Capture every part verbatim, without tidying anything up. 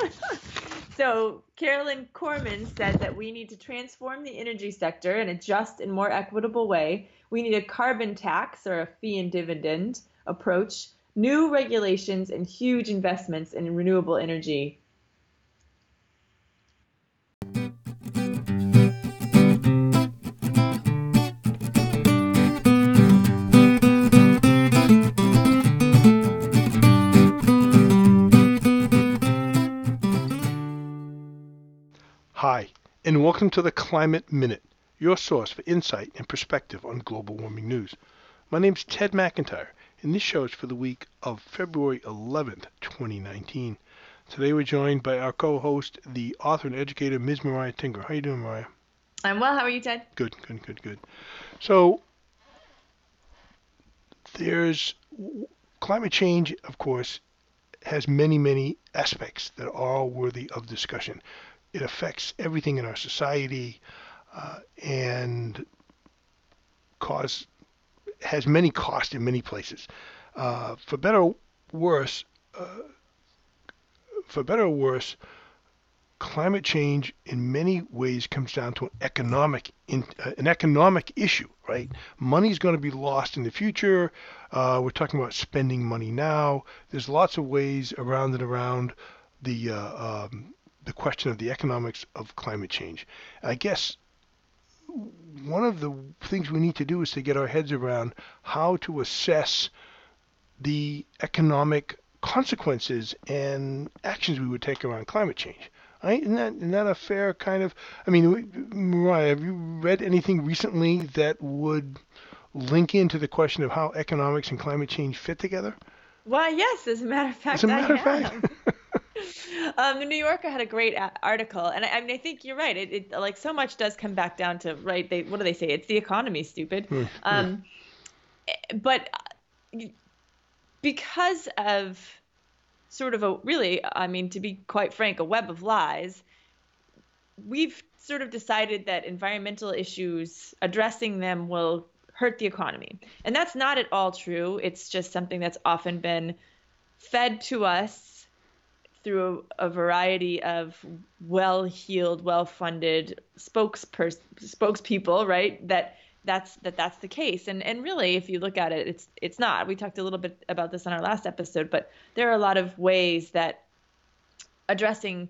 So Carolyn Corman said that we need to transform the energy sector in a just and more equitable way. We need a carbon tax or a fee and dividend approach, new regulations, and huge investments in renewable energy. Hi, and welcome to the Climate Minute, your source for insight and perspective on global warming news. My name's Ted McIntyre, and this show is for the week of February eleventh, twenty nineteen. Today we're joined by our co-host, the author and educator, Miz Mariah Tinger. How you doing, Mariah? I'm well. How are you, Ted? Good, good, good, good. So, there's climate change, of course, has many, many aspects that are all worthy of discussion. It affects everything in our society uh, and cause has many costs in many places. Uh, for better or worse, uh, for better or worse, climate change in many ways comes down to an economic in, uh, an economic issue, right? Money's going to be lost in the future. Uh, we're talking about spending money now. There's lots of ways around and around the uh, um, the question of the economics of climate change. I guess one of the things we need to do is to get our heads around how to assess the economic consequences and actions we would take around climate change. Right? Isn't that, isn't that a fair kind of, I mean, Mariah, have you read anything recently that would link into the question of how economics and climate change fit together? Well, yes, as a matter of fact, As a matter I of fact. Um, the New Yorker had a great a- article, and I, I mean, I think you're right. It, it like so much does come back down to right. They what do they say? It's the economy, stupid. Hmm, hmm. Um, but uh, because of sort of a really, I mean, to be quite frank, a web of lies, we've sort of decided that environmental issues, addressing them will hurt the economy. And that's not at all true. It's just something that's often been fed to us through a variety of well-heeled, well-funded spokespers- spokespeople, right? That that's that that's the case. And and really, if you look at it, it's it's not. We talked a little bit about this on our last episode, but there are a lot of ways that addressing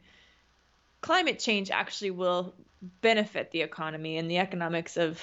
climate change actually will benefit the economy, and the economics of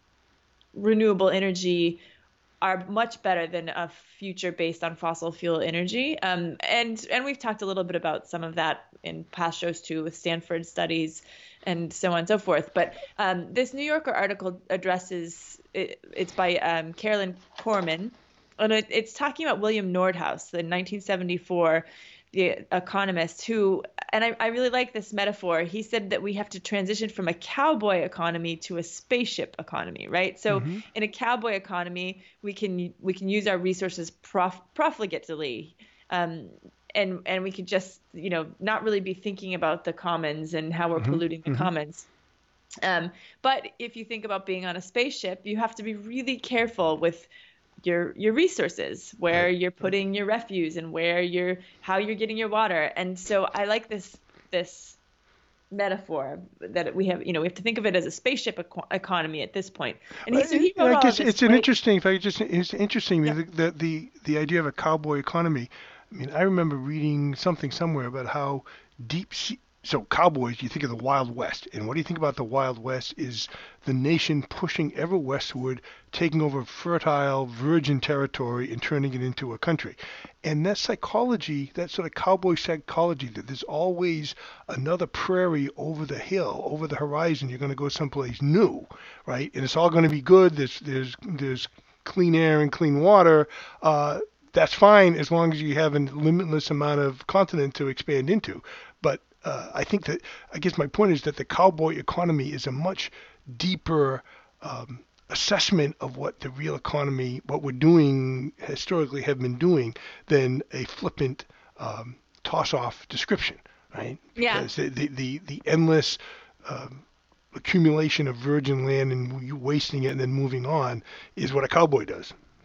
renewable energy are much better than a future based on fossil fuel energy. Um, and and we've talked a little bit about some of that in past shows too, with Stanford studies and so on and so forth. But um, this New Yorker article addresses it, it's by um, Carolyn Corman, and it, it's talking about William Nordhaus, the nineteen seventy-four the economist who, and I, I really like this metaphor. He said that we have to transition from a cowboy economy to a spaceship economy, right? So Mm-hmm. in a cowboy economy, we can we can use our resources prof, profligately, um, and and we could just you know not really be thinking about the commons and how we're Mm-hmm. polluting the Mm-hmm. commons. Um, but if you think about being on a spaceship, you have to be really careful with your your resources, where Right. you're putting your refuse and where you're how you're getting your water. And so I like this this metaphor that we have, you know, we have to think of it as a spaceship eco- economy at this point. And he so he I wrote all of guess this it's an great. interesting. If I could just, it's interesting Yeah. the, the the the idea of a cowboy economy. I mean, I remember reading something somewhere about how deep sea. So cowboys, you think of the Wild West, and what do you think about the Wild West? Is the nation pushing ever westward, taking over fertile, virgin territory and turning it into a country. And that psychology, that sort of cowboy psychology, that there's always another prairie over the hill, over the horizon. You're going to go someplace new, right? And it's all going to be good. There's there's there's clean air and clean water. Uh, that's fine as long as you have a limitless amount of continent to expand into. But uh, I think that I guess my point is that the cowboy economy is a much deeper um, assessment of what the real economy, what we're doing historically have been doing, than a flippant um, toss-off description, right? Yeah. Because the the the, the endless um, accumulation of virgin land and you wasting it and then moving on is what a cowboy does.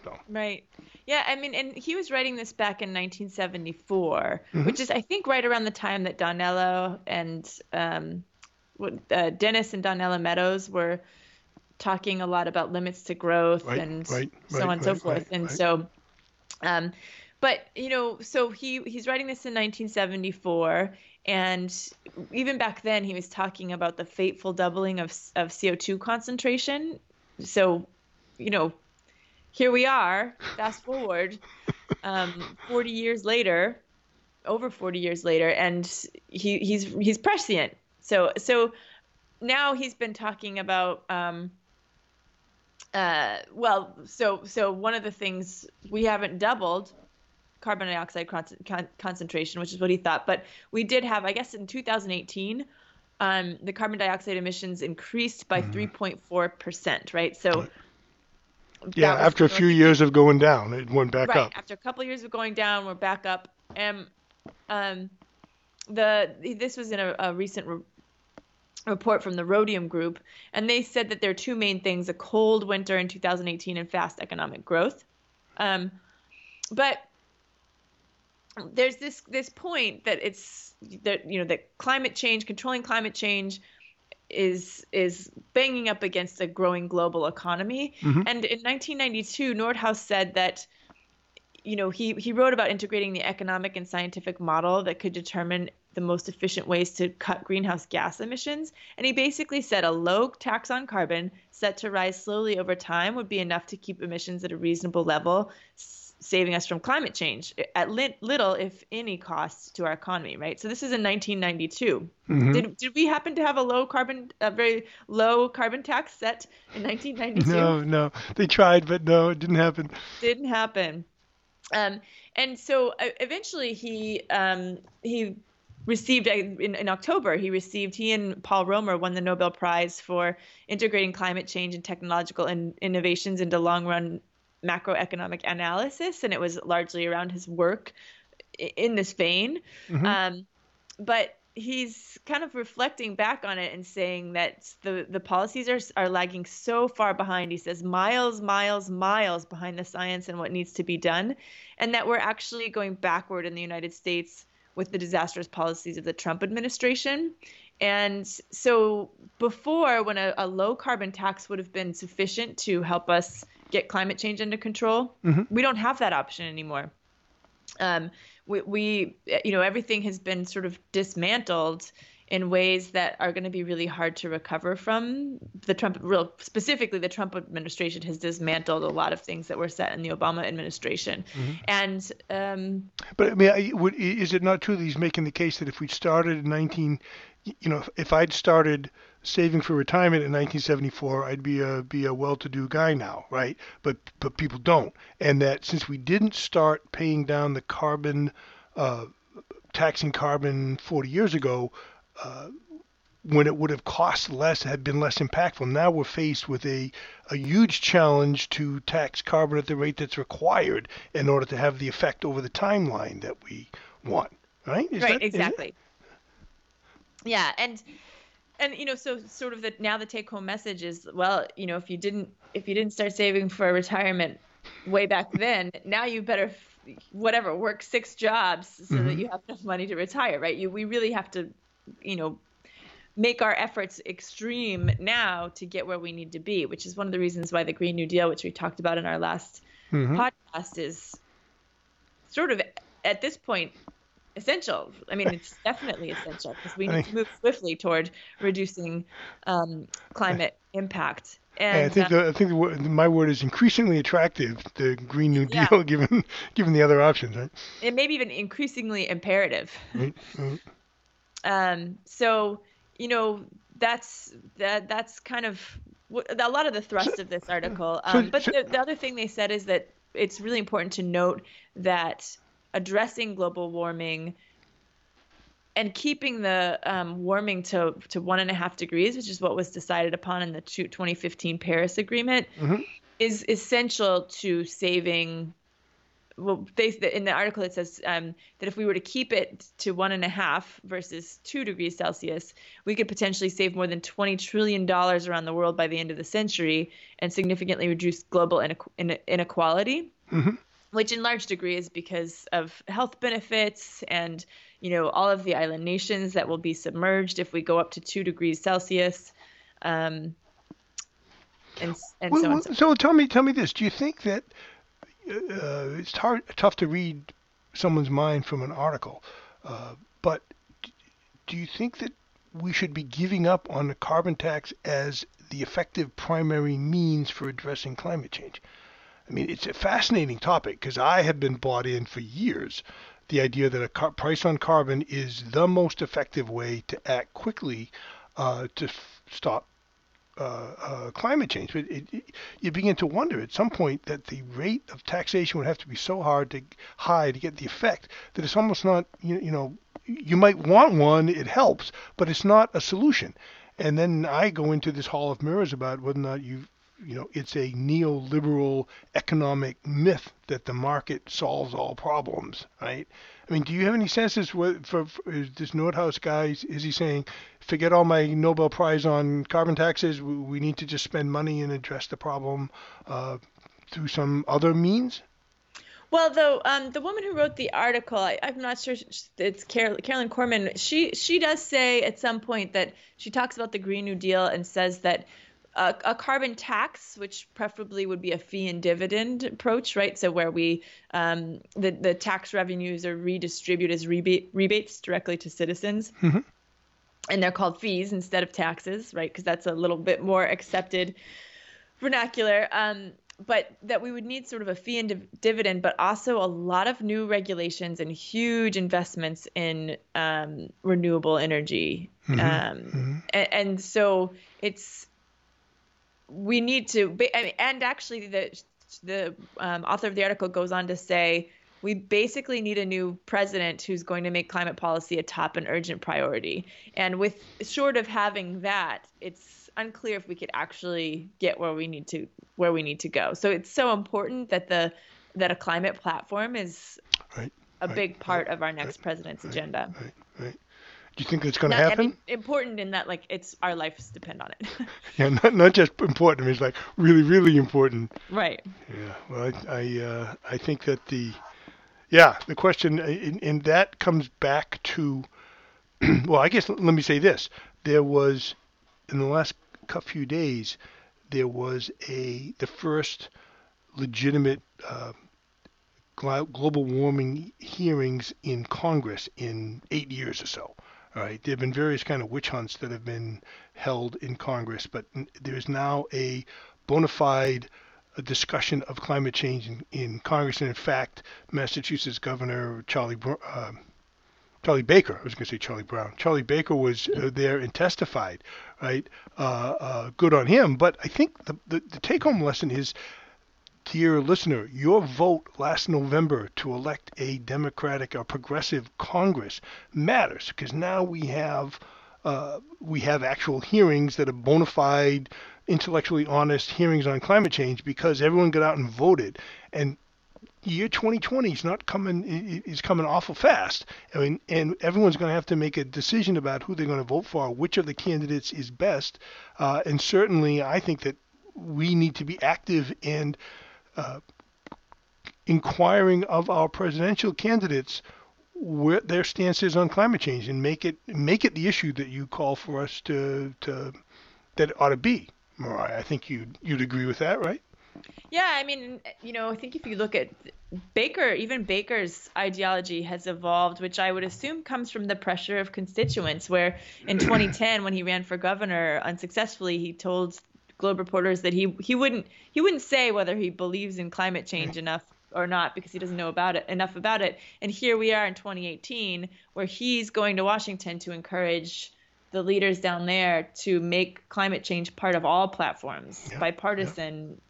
So. Right. Yeah, I mean, and he was writing this back in nineteen seventy-four, Mm-hmm. which is, I think, right around the time that Donello and um, uh, Dennis and Donella Meadows were talking a lot about limits to growth Right, and right, so on right, and so right, forth. right, And right. so, um, but you know, so he he's writing this in nineteen seventy-four, and even back then he was talking about the fateful doubling of of C O two concentration. So, you know, here we are, fast forward, um, forty years later, over forty years later, and he he's he's prescient. So so now he's been talking about um, uh, well, so so one of the things, we haven't doubled carbon dioxide con- con- concentration, which is what he thought, but we did have, I guess, in two thousand eighteen, um, the carbon dioxide emissions increased by Mm-hmm. three point four percent, right? So Right. Yeah, that was, after a you know, I few think, years of going down, it went back right up. after a couple of years of going down, we're back up. And um, the this was in a, a recent re- report from the Rhodium Group, and they said that there are two main things: a cold winter in two thousand eighteen and fast economic growth. Um, but there's this this point that it's that you know that climate change, controlling climate change, is is banging up against a growing global economy. Mm-hmm. And in nineteen ninety-two, Nordhaus said that, you know, he he wrote about integrating the economic and scientific model that could determine the most efficient ways to cut greenhouse gas emissions. And he basically said a low tax on carbon set to rise slowly over time would be enough to keep emissions at a reasonable level, saving us from climate change at li- little, if any, cost to our economy, right? So this is in nineteen ninety-two. Mm-hmm. Did did we happen to have a low carbon, a very low carbon tax set in nineteen ninety-two? No, no. They tried, but no, it didn't happen. Didn't happen. Um, and so uh, eventually he um, he received in, in October he received he and Paul Romer won the Nobel Prize for integrating climate change and technological in, innovations into long run macroeconomic analysis, and it was largely around his work in this vein. Mm-hmm. Um, but he's kind of reflecting back on it and saying that the, the policies are, are lagging so far behind. He says miles, miles, miles behind the science and what needs to be done, and that we're actually going backward in the United States with the disastrous policies of the Trump administration. And so before, when a, a low carbon tax would have been sufficient to help us get climate change under control, Mm-hmm. we don't have that option anymore. Um, we, we, you know, everything has been sort of dismantled in ways that are going to be really hard to recover from. The Trump, real specifically, the Trump administration has dismantled a lot of things that were set in the Obama administration. Mm-hmm. And um, But I mean, I, would, is it not true that he's making the case that if we'd started in nineteen, you know, if I'd started saving for retirement in nineteen seventy-four, I'd be a be a well-to-do guy now, right? But but people don't, and that since we didn't start paying down the carbon, uh, taxing carbon forty years ago, uh, when it would have cost less, had been less impactful. Now we're faced with a, a huge challenge to tax carbon at the rate that's required in order to have the effect over the timeline that we want. Right? Is right, that, is it? exactly. Yeah, and and you know, so sort of the now the take home message is, well, you know, if you didn't if you didn't start saving for retirement way back then, now you better whatever work six jobs so Mm-hmm. that you have enough money to retire, right? You we really have to, you know, make our efforts extreme now to get where we need to be, which is one of the reasons why the Green New Deal, which we talked about in our last Mm-hmm. podcast, is sort of at this point essential. I mean, it's definitely essential because we I need think, to move swiftly toward reducing um, climate impact. I And think uh, the, I think the word, my word is increasingly attractive. The Green New yeah, Deal, given given the other options, right? it may be even increasingly imperative. Right. Right. Um, so, you know, that's that that's kind of what, a lot of the So, thrust of this article. so, Um, but so the, the other thing they said is that it's really important to note that addressing global warming and keeping the um, warming to, to one and a half degrees, which is what was decided upon in the twenty fifteen Paris Agreement, mm-hmm. is essential to saving well, they, in the article it says um, that if we were to keep it to one and a half versus two degrees Celsius, we could potentially save more than twenty trillion dollars around the world by the end of the century and significantly reduce global inequality, Mm-hmm. which in large degree is because of health benefits and, you know, all of the island nations that will be submerged if we go up to two degrees Celsius. Um, and and Well, so on. well, So, so tell me, tell me this: do you think that uh, it's hard, tough to read someone's mind from an article, uh, but do you think that we should be giving up on the carbon tax as the effective primary means for addressing climate change? I mean, it's a fascinating topic because I have been bought in for years the idea that a car- price on carbon is the most effective way to act quickly uh, to f- stop uh, uh, climate change. But it, it, you begin to wonder at some point that the rate of taxation would have to be so hard to high to get the effect that it's almost not, you, you know, you might want one, it helps, but it's not a solution. And then I go into this hall of mirrors about whether or not you you know, it's a neoliberal economic myth that the market solves all problems, right? I mean, do you have any senses for, for, for is this Nordhaus guy, is he saying, forget all my Nobel Prize on carbon taxes, we, we need to just spend money and address the problem uh, through some other means? well, though, um, the woman who wrote the article, I, I'm not sure it's Carol, Carolyn Corman. She she does say at some point that she talks about the Green New Deal and says that a, a carbon tax, which preferably would be a fee and dividend approach, right? So where we um, the the tax revenues are redistributed as rebate, rebates directly to citizens, Mm-hmm. and they're called fees instead of taxes, right? Because that's a little bit more accepted vernacular. Um, but that we would need sort of a fee and div- dividend, but also a lot of new regulations and huge investments in um, renewable energy. Mm-hmm. Um, Mm-hmm. and, and so it's we need to, I mean, and actually the the um, author of the article goes on to say we basically need a new president who's going to make climate policy a top and urgent priority. And with short of having that, it's unclear if we could actually get where we need to where we need to go. So it's so important that the that a climate platform is Right. a Right. big part Right. of our next Right. president's Right. agenda. Right. Right. Do you think it's going to Not, I happen? mean, important in that like it's our lives depend on it. Yeah, not not just important. I mean, it's like really, really important. Right. Yeah. Well, I I, uh, I think that the yeah the question and, and that comes back to well, I guess let me say this: there was in the last cou- few days there was a the first legitimate uh, glo- global warming hearings in Congress in eight years or so. All right, there have been various kind of witch hunts that have been held in Congress, but n- there's now a bona fide uh, discussion of climate change in, in Congress. And in fact, Massachusetts Governor Charlie Br- uh, Charlie Baker, I was going to say Charlie Brown. Charlie Baker was uh, there and testified, right? Uh, uh, good on him. But I think the, the, the take-home lesson is, dear listener, your vote last November to elect a Democratic or progressive Congress matters because now we have uh, we have actual hearings that are bona fide, intellectually honest hearings on climate change because everyone got out and voted. And year twenty twenty is not coming is coming awful fast. I mean, and everyone's going to have to make a decision about who they're going to vote for, which of the candidates is best. Uh, and certainly, I think that we need to be active and uh, inquiring of our presidential candidates where their stance is on climate change and make it make it the issue that you call for us to to that it ought to be. Mariah, I think you you'd agree with that, right? Yeah, I mean, you know, I think if you look at Baker, even Baker's ideology has evolved, which I would assume comes from the pressure of constituents, where in twenty ten, when he ran for governor unsuccessfully, he told Globe reporters that he he wouldn't he wouldn't say whether he believes in climate change enough or not because he doesn't know about it enough about it. And here we are in twenty eighteen, where he's going to Washington to encourage the leaders down there to make climate change part of all platforms, Yeah, yeah. bipartisan.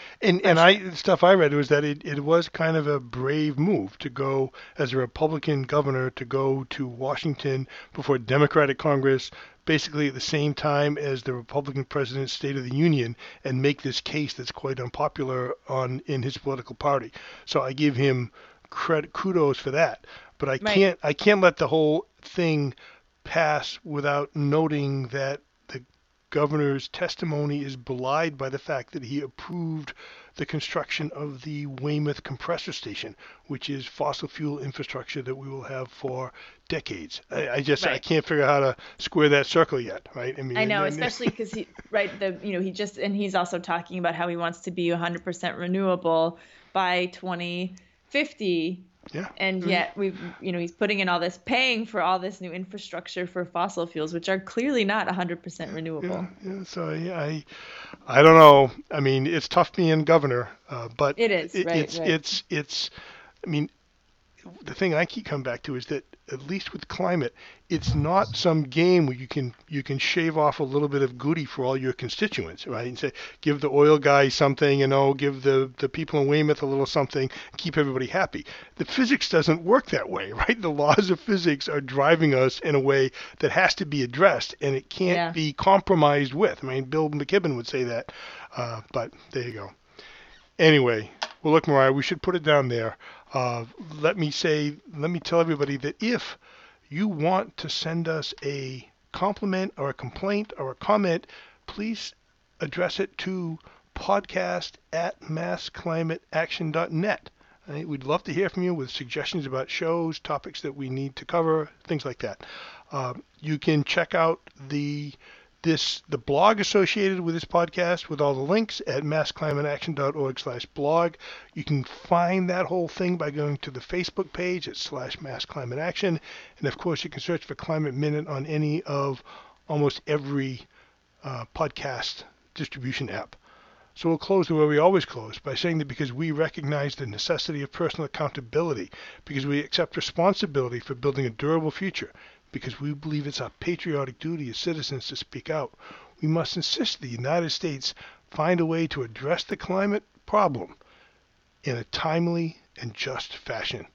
And For and sure. I the stuff I read was that it, it was kind of a brave move to go as a Republican governor to go to Washington before a Democratic Congress, basically at the same time as the Republican President's State of the Union, and make this case that's quite unpopular on in his political party. So I give him credit kudos for that. But I Right. can't I can't let the whole thing pass without noting that the governor's testimony is belied by the fact that he approved the construction of the Weymouth compressor station, which is fossil fuel infrastructure that we will have for decades. I, I just I Right. can't figure out how to square that circle yet, right? I mean, I and, know, and, especially because he, right, the, you know, he just, and he's also talking about how he wants to be one hundred percent renewable by twenty fifty. yeah, And yet we've, you know, he's putting in all this, paying for all this new infrastructure for fossil fuels, which are clearly not one hundred percent yeah, renewable. yeah. So yeah, I I don't know. I mean, it's tough being governor, uh, but It is, it, right, it's right. it's it's. I mean, the thing I keep coming back to is that at least with climate, it's not some game where you can you can shave off a little bit of goody for all your constituents, right? And say give the oil guy something, you know, give the the people in Weymouth a little something, keep everybody happy. The physics doesn't work that way, right? The laws of physics are driving us in a way that has to be addressed, and it can't Yeah. be compromised with. I mean, Bill McKibben would say that, uh, but there you go. Anyway, well, look, Mariah, we should put it down there. Uh, let me say, let me tell everybody that if you want to send us a compliment or a complaint or a comment, please address it to podcast at mass climate action dot net. Right? We'd love to hear from you with suggestions about shows, topics that we need to cover, things like that. Uh, you can check out the this the blog associated with this podcast with all the links at mass climate action dot org slash blog. You can find that whole thing by going to the Facebook page at slash mass climate action. And of course, you can search for Climate Minute on any of almost every uh, podcast distribution app. So we'll close the way we always close by saying that because we recognize the necessity of personal accountability, because we accept responsibility for building a durable future, because we believe it's our patriotic duty as citizens to speak out, we must insist the United States find a way to address the climate problem in a timely and just fashion.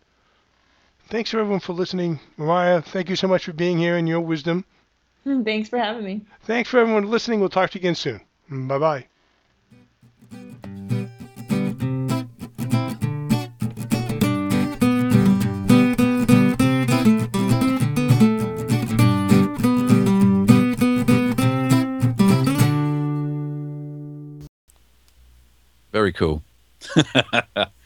Thanks everyone for listening. Mariah, thank you so much for being here and your wisdom. Thanks for having me. Thanks for everyone listening. We'll talk to you again soon. Bye-bye. Very cool.